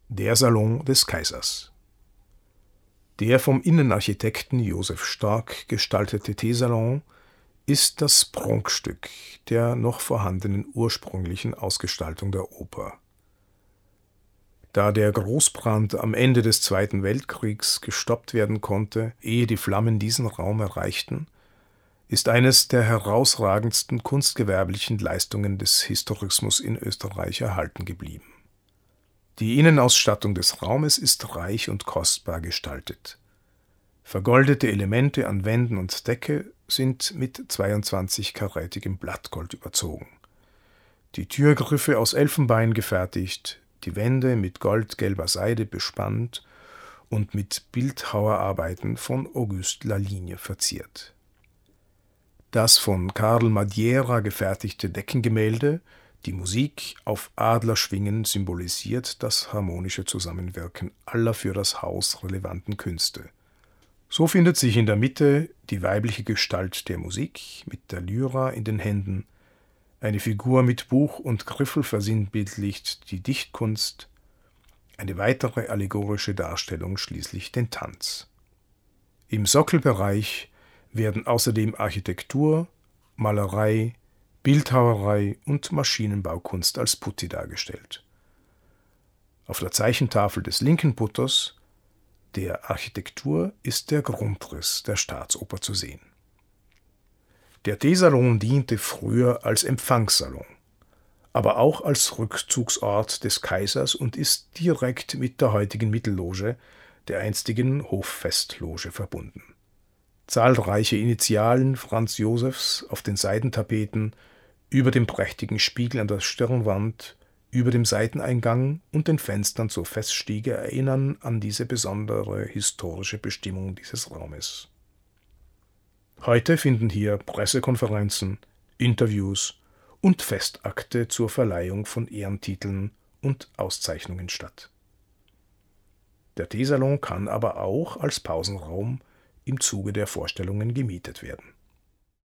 Der Salon des Kaisers. Der vom Innenarchitekten Josef Stark gestaltete Teesalon ist das Prunkstück der noch vorhandenen ursprünglichen Ausgestaltung der Oper. Da der Großbrand am Ende des Zweiten Weltkriegs gestoppt werden konnte, ehe die Flammen diesen Raum erreichten, ist eines der herausragendsten kunstgewerblichen Leistungen des Historismus in Österreich erhalten geblieben. Die Innenausstattung des Raumes ist reich und kostbar gestaltet. Vergoldete Elemente an Wänden und Decke sind mit 22-karätigem Blattgold überzogen. Die Türgriffe aus Elfenbein gefertigt, die Wände mit goldgelber Seide bespannt und mit Bildhauerarbeiten von Auguste Laligne verziert. Das von Karl Madiera gefertigte Deckengemälde, die Musik auf Adlerschwingen, symbolisiert das harmonische Zusammenwirken aller für das Haus relevanten Künste. So findet sich in der Mitte die weibliche Gestalt der Musik mit der Lyra in den Händen, eine Figur mit Buch und Griffel versinnbildlicht die Dichtkunst, eine weitere allegorische Darstellung schließlich den Tanz. Im Sockelbereich werden außerdem Architektur, Malerei, Bildhauerei und Maschinenbaukunst als Putti dargestellt. Auf der Zeichentafel des linken Putters, der Architektur, ist der Grundriss der Staatsoper zu sehen. Der Teesalon diente früher als Empfangssalon, aber auch als Rückzugsort des Kaisers und ist direkt mit der heutigen Mittelloge, der einstigen Hoffestloge, verbunden. Zahlreiche Initialen Franz Josefs auf den Seidentapeten, über dem prächtigen Spiegel an der Stirnwand, über dem Seiteneingang und den Fenstern zur Feststiege erinnern an diese besondere historische Bestimmung dieses Raumes. Heute finden hier Pressekonferenzen, Interviews und Festakte zur Verleihung von Ehrentiteln und Auszeichnungen statt. Der Teesalon kann aber auch als Pausenraum im Zuge der Vorstellungen gemietet werden.